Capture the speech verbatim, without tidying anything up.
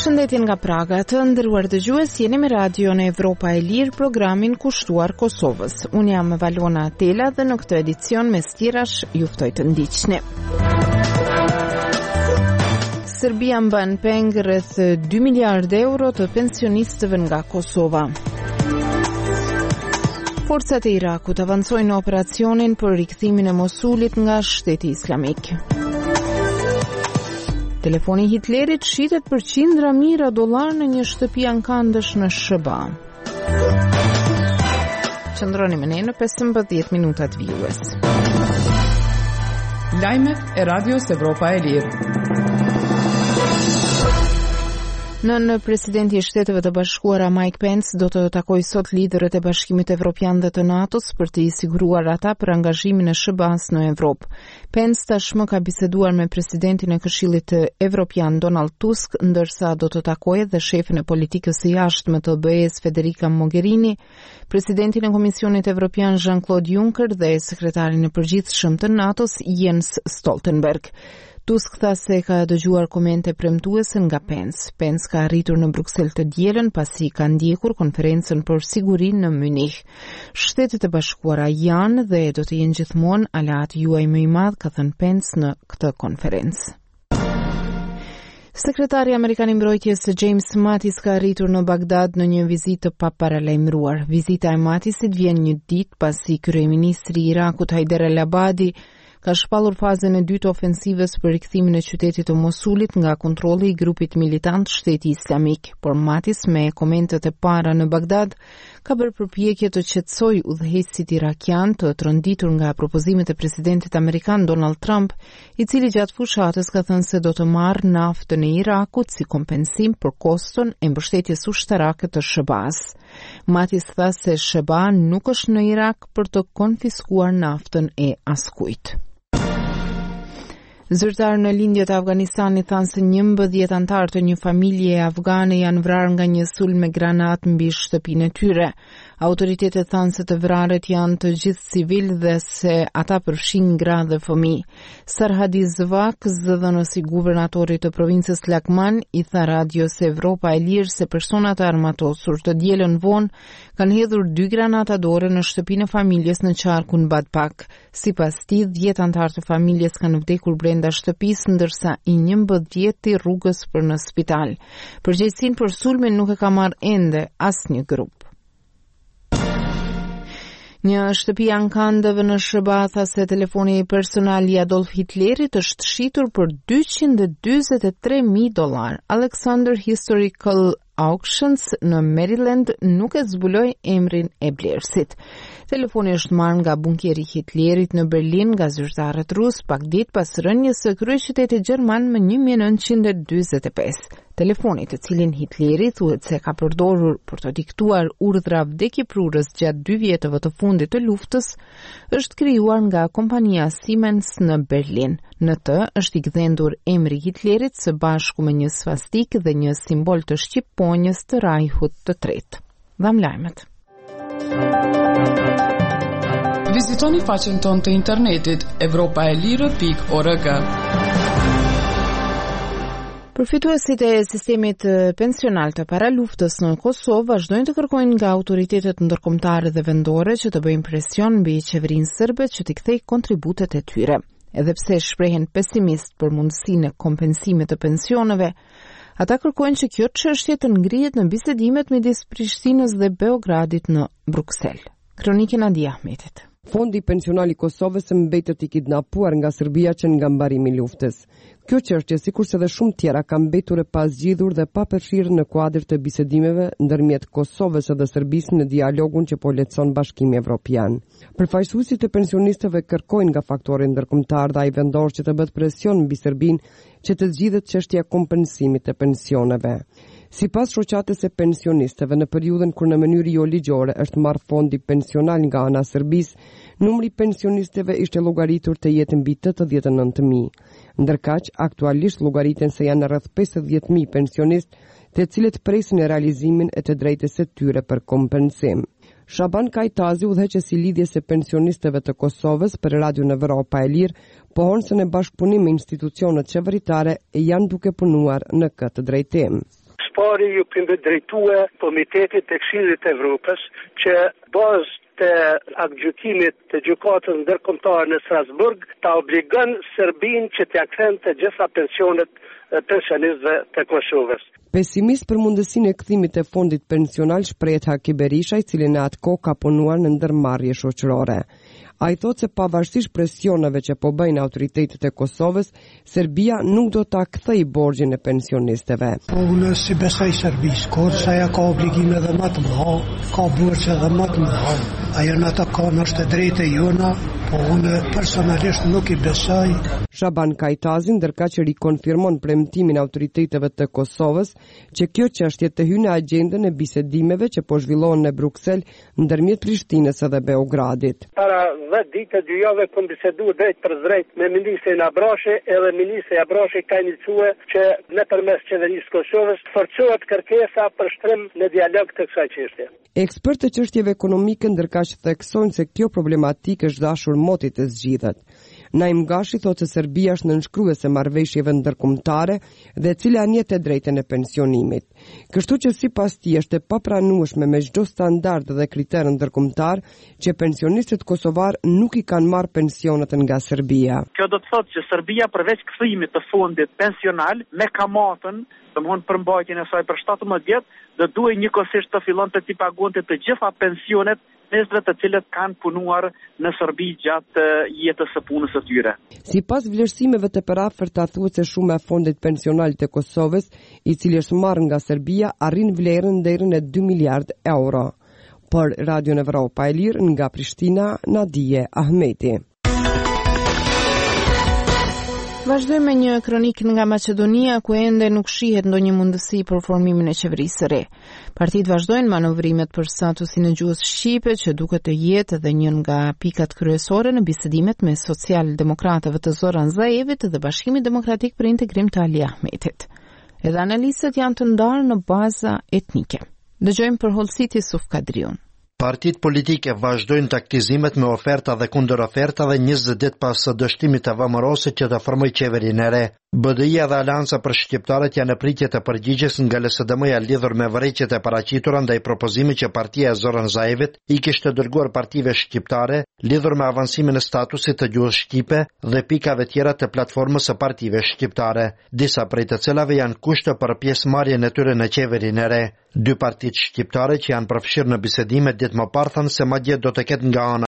Përshëndetje nga Praga, të nderuar dëgjues, jeni me radion e Evropa e Lirë, programin kushtuar Kosovës. Unë jam Valona Tela dhe në këtë edicion me stirash ju ftoj të ndiqni. Serbia mban peng rreth dy miliardë euro të pensionistëve nga Kosova. Forcat e Irakut avancojnë në operacionin për rikthimin e Mosulit nga Shteti Islamik. Telefoni Hitlerit shitet për qindra mijëra dollar në një shtëpi ankandësh në Shëba. Qëndroni me ne në pesëmbëdhjetë minutat vijues. Lajmet e Radios Evropa e Lirë. Nën presidenti i Shteteve të Bashkuara Mike Pence do të takoj sot liderët e Bashkimit Evropian dhe të NATO-s për të i siguruar ata për angazhimin e Sh B A-s në Evropë. Pence tashmë ka biseduar me presidentin e Këshillit Evropian Donald Tusk, ndërsa do të takojë dhe shefin e politikës së jashtme të B E-s Federica Mogherini, presidentin e Komisionit Evropian Jean-Claude Juncker dhe sekretarin e përgjithshëm të NATO-s Jens Stoltenberg. Tusk tha se ka dëgjuar komente premtuese nga Pence. Pence ka arritur në Bruksel të dielën pasi ka ndjekur konferencën për sigurinë në Munich. Shtetet e Bashkuara janë dhe do të jenë gjithmonë aleati juaj më i madh, ka thënë Pence në këtë konferencë. Sekretari Amerikan i Mbrojtjes James Mattis ka arritur në Bagdad në një vizitë të paparalajmëruar. Vizita e Mattisit vjen një ditë pasi kryeministri i Irakut Haider al-Abadi ka shpallur fazën e dytë ofensivës për rikthimin e qytetit të Mosulit nga kontrolli i grupit militant Shteti Islamik, por Mattis me komentet e para në Bagdad ka bërë përpjekje të qetësojë udhëheqësit irakian të tronditur nga propozimet e presidentit amerikan Donald Trump, i cili gjatë fushatës ka thënë se do të marrë naftën e Irakut si kompensim për koston e mbështetjes ushtarake të Sh B A-s. Mattis tha se Sh B A nuk është në Irak për të konfiskuar naftën e askujt. Zyrtarë në lindjet e Afganistanit thanë se njëmbëdhjetë antarë të një familje afgane janë vrarë nga një sulm me granat mbi shtëpinë e tyre. Autoritetet thanë se të vrarët janë të gjithë civil dhe se ata përfshin gra dhe fëmijë. Sarhadi Zvak, zëdhënësi guvernatorit të provincës Lakman, i tha Radios Evropa e Lirë se personat e armatosur të dielën vonë kanë hedhur dy granata dore në shtëpinë e familjes në qarkun Badpak. Sipas tij, dhjetë antarë të familjes kanë vdekur brenda shtëpisë, ndërsa i njëmbëdhjetë rrugës për në spital. Përgjegjësinë për sulmin nuk e ka marrë ende asnjë grup. Një shtëpi ankandëve në Sh B A tha se telefoni personal i Adolf Hitlerit është shitur për dyqind e dyzet e tre mijë dollar. Alexander Historical Auctions në Maryland nuk e zbuloi emrin e blerësit. Telefoni është marrë nga bunkeri Hitlerit në Berlin nga zyrtarët rus pak ditë pas rënjes së kryeqytetit gjerman më një mijë e nëntëqind e dyzet e pesë. Telefoni, të cilin Hitleri thuhet se ka përdorur për të diktuar urdhra vdekjeprurës gjatë dy vjetëve të fundit të luftës, është krijuar nga kompania Siemens në Berlin. Në të është i gdhendur emri Hitlerit së bashku me një svastik dhe një simbol të shqipponjës të Rajhut të Tretë. Dham lajmet. Vizitoni faqen tonë të internetit evropaelire pikë org. Përfituesit e sistemit pensional të paraluftës në Kosovë vazhdojnë të kërkojnë nga autoritetet ndërkombëtare dhe vendore që të bëjnë presion mbi qeverinë serbe që t'i kthejë kontributet e tyre. Edhe pse shprehen pesimist për mundësinë e kompensimit të pensioneve, ata kërkojnë që kjo çështje të ngrihet në bisedimet midis Prishtinës dhe Beogradit në Bruksel. Kronikë Nadia Ahmetit. Fondi pensional i Kosovës mbetet i kidnapuar nga Serbia që nga mbarimi i luftës. Kjo çështje, sikurse dhe shumë tjera, ka mbetur e pazgjidhur dhe pa përfshirë në kuadër të bisedimeve ndërmjet Kosovës dhe Serbisë në dialogun që po lehtëson Bashkimi Evropian. Përfaqësuesit e pensionistëve kërkojnë nga faktorët ndërkombëtar dhe ai vendor që të bëhet presion mbi Serbinë që të zgjidhet çështja e kompensimit të pensioneve. Sipas shoqatës së pensionistëve, në periudhën kur në mënyrë jo ligjore është marrë fondi pensional nga ana e Serbisë, numri i pensionistëve ishte llogaritur të jetë mbi tetëdhjetë e nëntë mijë. Ndërkaq, aktualisht llogariten se janë rreth pesëdhjetë mijë pensionistë, të cilët presin e realizimin e të drejtës së tyre për kompensim. Shaban Kajtazi, udhëheqësi i lidhjes së pensionistëve të Kosovës për Radion Evropa e Lirë, pohon se në bashkëpunim me institucionet qeveritare janë duke punuar në këtë drejtim. pari ju këndë drejtue Komitetit të Këshillit të Evropës që bazë të aktgjykimit të gjykatës ndërkombëtare në Strasburg ta obligon Serbinë që t'ia kthen të gjitha pensionet pensionistëve të Kosovës. Pesimist për mundësinë e kthimit të fondit pensional shprehet Haki Berisha, i cili në atë kohë ka punuar në ndërmarrje shoqërore. Ai thotë se pavarësisht presioneve që po bëjnë autoritetet e Kosovës, Serbia nuk do ta kthejë borxhin e pensionistëve. Po unë si besoj Serbisë, kurse ajo ka obligime edhe më të mëdha, ka borxhe edhe më të mëdha. Ajo në ato kohë është e drejtë jona, po unë personalisht nuk i besoj. Shaban Kajtazi ndërka që rikonfirmon premtimin autoriteteve të Kosovës që kjo çështje të hyjë në agjendën e bisedimeve që po zhvillohen në Bruksel ndërmjet Prishtinës edhe Beogradit. Para dhjetë ditë dy javë kam biseduar drejt për drejt me ministrin Abrashi, edhe ministri Abrashi ka iniciuar që nëpërmes qeverisë Kosovës forcohet kërkesa për shtrim në dialog të kësaj çështje. Ekspertë të çështjeve ekonomike ndërkaq theksojnë se kjo problematikë është dashur motit të zgjidhet. Naim Gashi thotë se Serbia është nënshkruese marrëveshjeve ndërkombëtare dhe e cila njet e drejtën e pensionimit. Kështu që sipas tij është e papranueshme me çdo standard dhe kriter ndërkombëtar që pensionistët kosovar nuk i kanë marrë pensionet nga Serbia. Kjo do të thotë që Serbia përveç kthimit të fondit pensional me kamatën, domthon përmbajtjen e saj për shtatëmbëdhjetë vjet, do duhej njëkohësisht të fillonte të paguante të gjitha pensionet njerëzve të cilët kanë punuar në Serbi gjatë jetës së punës së tyre. Sipas vlerësimeve të paraafërta thuhet se shuma e fondit pensional të Kosovës, i cili është marrë nga Serbia, arrin vlerën deri në dy miliardë euro. Për Radio Evropa e Lirë nga Prishtina, Nadije Ahmeti. Vazhdojmë me një kronikë nga Maqedonia, ku ende nuk shihet ndonjë mundësi për formimin e qeverisë së re. Partitë vazhdojnë manovrimet për statusin e gjuhës shqipe, që duket të jetë edhe një nga pikat kryesore në bisedimet me social-demokratëve të Zoran Zaevit dhe Bashkimit Demokratik për Integrim të Ali Ahmetit. Edhe analistët janë të ndarë në baza etnike. Dëgjojmë për Holsiti Suf Kadriun. Partitë politike vazhdojnë taktizimet me oferta dhe kundër oferta dhe njëzet ditë pas së dështimit të vëmërosit që të formoj qeverinë e re. B D I-ja dhe Alianca për Shqiptarët janë në pritje të përgjigjes nga L S D M-ja lidhur me vërejtjet e paraqitura ndaj propozimit që partia e Zoran Zaevit i kishte dërguar partive shqiptare lidhur me avancimin e statusit të gjuhës shqipe dhe pikave tjera të platformës së partive shqiptare, disa prej të cilave janë kushte për pjesëmarrjen e tyre në qeverinë e re. Dy partitë shqiptare që janë përfshirë në bisedime ditë më parë thanë se madje do të ketë nga ana